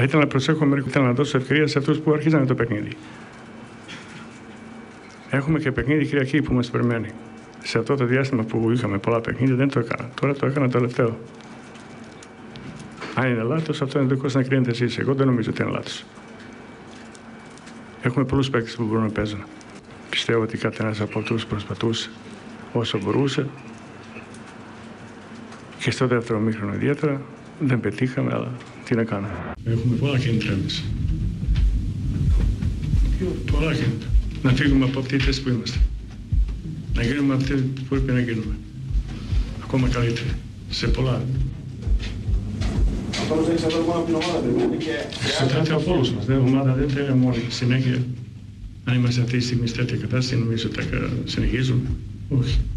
Θα ήθελα να προσέχω μερικούς, θέλω να δώσω ευκαιρία σε αυτούς που αρχίζανε το παιχνίδι. Έχουμε και παιχνίδι Κυριακή που μας περιμένει. Σε αυτό το διάστημα που είχαμε πολλά παιχνίδια δεν το έκανα. Τώρα το έκανα τελευταίο. Αν είναι λάθος, αυτό είναι δικό σας να κρίνετε εσείς. Εγώ δεν νομίζω ότι είναι λάθος. Έχουμε πολλούς παίκτες που μπορούν να παίζουν. Πιστεύω ότι κάθε ένας από αυτούς προσπαθούσε όσο μπορούσε. Και στο δεύτερο μήχρονο ιδιαίτερα δεν πετύχαμε, αλλά τι να κάνουμε. Έχουμε πολλά κίνητρα εμείς. Πολλά κίνητρα. Να φύγουμε από αυτή τη θέση που είμαστε. Να γίνουμε αυτοί που πρέπει να γίνουμε. Ακόμα καλύτεροι. Σε πολλά. Αυτό δεν εξαρτάται μόνο από την ομάδα, δεν είναι και... Εξαρτάται από όλους μας. Η ομάδα δεν θέλει μόνη. Συνέχεια, αν είμαστε αυτή τη στιγμή σε τέτοια κατάσταση, νομίζω ότι θα συνεχίζουμε. Όχι.